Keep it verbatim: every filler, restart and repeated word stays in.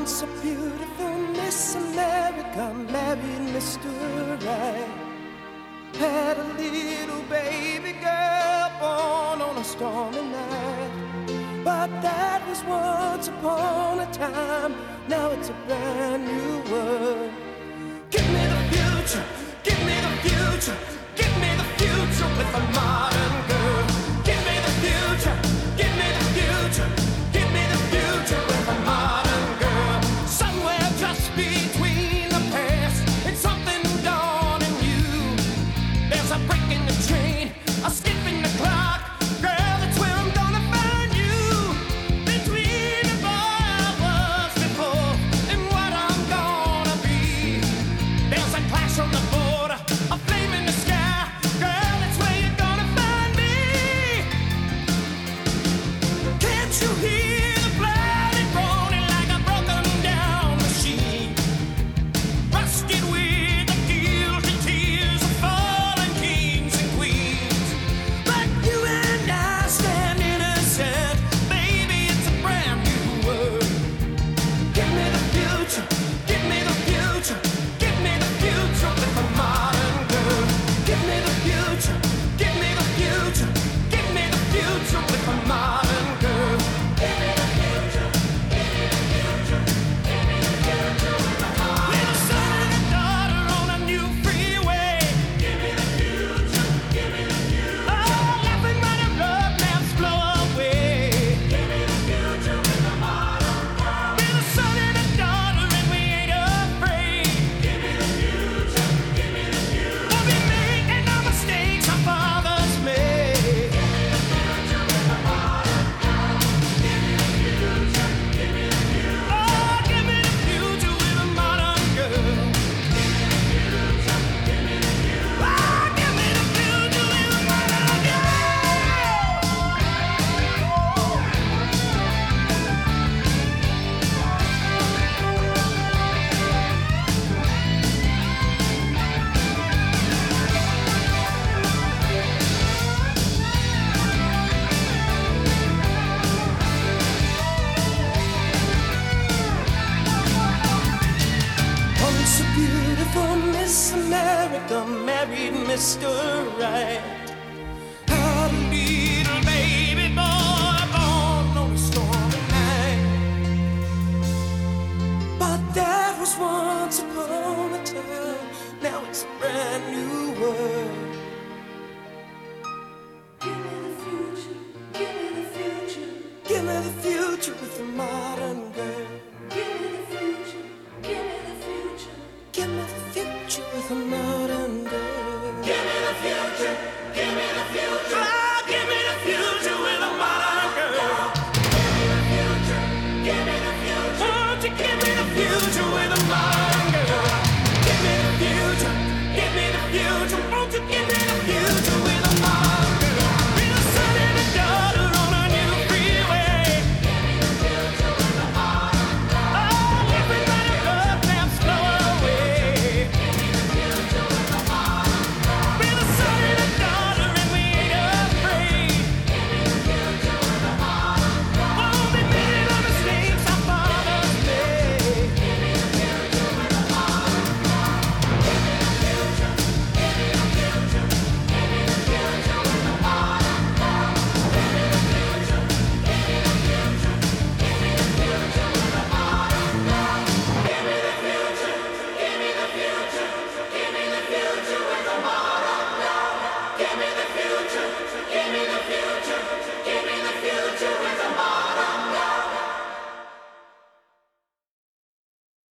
Once a beautiful Miss America married Mister Right. Had a little baby girl born on a stormy night. But that was once upon a time. Now it's a brand new world. Give me the future, give me the future, give me the future with a modern girl. Give me the future, give me the future, give me the future with a modern girl. Somewhere just between the past and something dawning new. There's a break in the train, a skip in the clock. Girl, that's where I'm gonna find you. Between the boy I was before and what I'm gonna be. There's a clash on the border, a flame in the sky. Girl, that's where you're gonna find me. Can't you hear the blood is rolling like a broken down machine? Rusted with the guilty tears of fallen kings and queens. But you and I stand innocent. Baby, it's a brand new world. Give me the future, give me the future, give me the future with a modern girl. Give me the future, give me the future, give me the future with a modern girl. Give me the future, give me the future, give me the future with a modern girl. Little son and a daughter on a new freeway. Give me the future, give me the future. Oh, laughing right and love lamps blow away. Give me the future with a modern girl. Little son and a daughter and we ain't afraid. Give me the future, give me the future. We'll be making no mistakes our fathers made. Give me the future with a modern girl. Give me the future, give me the future. Oh, give me the future with a modern girl. Give me the future, give me the future. Oh, give me the future with a modern girl. Once a beautiful Miss America married Mister Right. Had a little baby boy born on a stormy night. But that was once upon a time. Now it's a brand new world. Give me the future, give me the future, give me the future with a modern girl. Give me the future, give me the future, give me the future with a modern girl. Give me the future.